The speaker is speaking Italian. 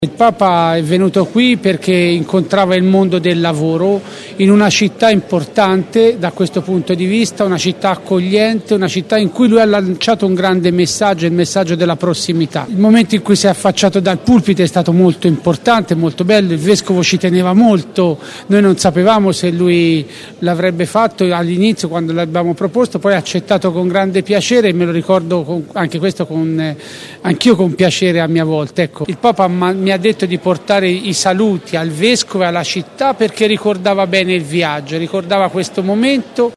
Il Papa è venuto qui perché incontrava il mondo del lavoro in una città importante da questo punto di vista, una città accogliente, una città in cui lui ha lanciato un grande messaggio, il messaggio della prossimità. Il momento in cui si è affacciato dal pulpito è stato molto importante, molto bello, il Vescovo ci teneva molto, noi non sapevamo se lui l'avrebbe fatto all'inizio quando l'abbiamo proposto, poi ha accettato con grande piacere e me lo ricordo anche questo anch'io con piacere a mia volta. Ecco, il Papa mi ha detto di portare i saluti al Vescovo e alla città perché ricordava bene il viaggio, ricordava questo momento.